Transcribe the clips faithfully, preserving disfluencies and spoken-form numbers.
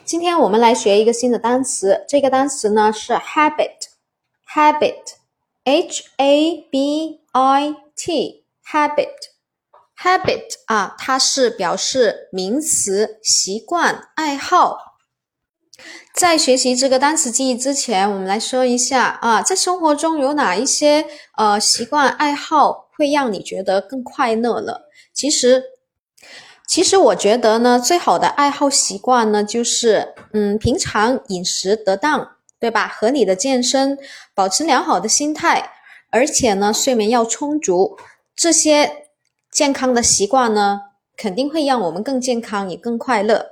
今天我们来学一个新的单词，这个单词呢是 habit habit H A B I T habit habit 啊，它是表示名词、习惯、爱好。在学习这个单词记忆之前，我们来说一下啊，在生活中有哪一些呃习惯、爱好会让你觉得更快乐了？其实其实我觉得呢，最好的爱好习惯呢，就是嗯，平常饮食得当，对吧？合理的健身，保持良好的心态，而且呢，睡眠要充足，这些健康的习惯呢，肯定会让我们更健康，也更快乐。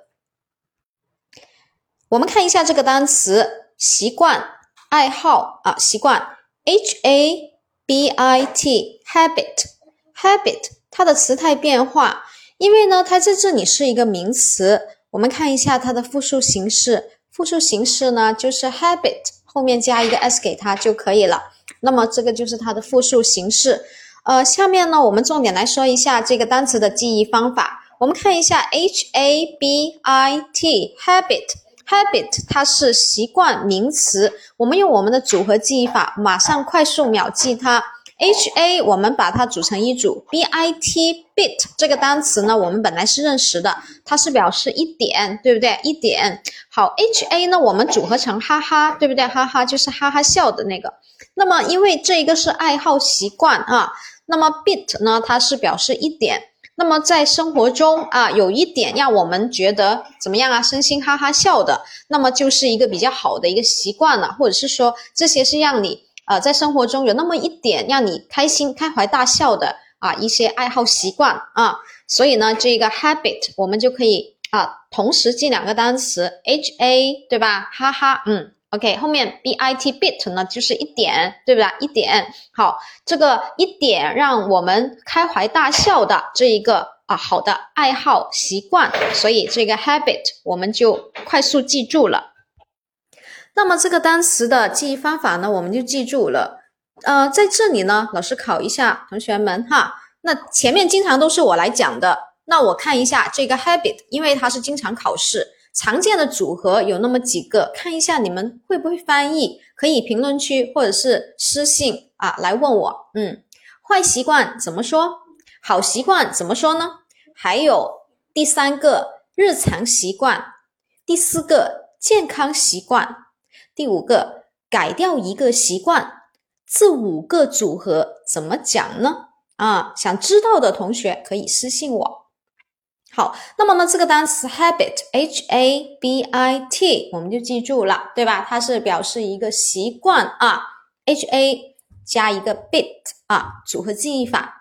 我们看一下这个单词，习惯、爱好啊，习惯 H A B I T habit habit 它的词态变化。因为呢，它在这里是一个名词，我们看一下它的复数形式。复数形式呢，就是 habit 后面加一个 s 给它就可以了。那么这个就是它的复数形式。呃，下面呢，我们重点来说一下这个单词的记忆方法。我们看一下 H A B I T habit habit 它是习惯名词，我们用我们的组合记忆法，马上快速秒记它。H A 我们把它组成一组 B I T bit 这个单词呢，我们本来是认识的，它是表示一点，对不对？一点。好 H A 呢我们组合成哈哈，对不对？哈哈就是哈哈笑的那个。那么因为这个是爱好习惯啊，那么 bit 呢它是表示一点。那么在生活中啊，有一点让我们觉得怎么样啊，身心哈哈笑的，那么就是一个比较好的一个习惯了，或者是说这些是让你呃，在生活中有那么一点让你开心、开怀大笑的啊一些爱好习惯啊，所以呢，这个 habit 我们就可以啊同时记两个单词 H A 对吧？哈哈，嗯 ，OK， 后面 B I T bit 呢就是一点，对不对？一点，好，这个一点让我们开怀大笑的这一个啊好的爱好习惯，所以这个 habit 我们就快速记住了。那么这个单词的记忆方法呢，我们就记住了。呃，在这里呢，老师考一下同学们哈。那前面经常都是我来讲的，那我看一下这个 habit， 因为它是经常考试，常见的组合有那么几个，看一下你们会不会翻译，可以评论区或者是私信啊来问我。嗯，坏习惯怎么说？好习惯怎么说呢？还有第三个日常习惯，第四个健康习惯。第五个，改掉一个习惯，这五个组合怎么讲呢？啊，想知道的同学可以私信我。好，那么呢，这个单词 habit H A B I T 我们就记住了，对吧？它是表示一个习惯啊 ，H A 加一个 bit 啊，组合记忆法。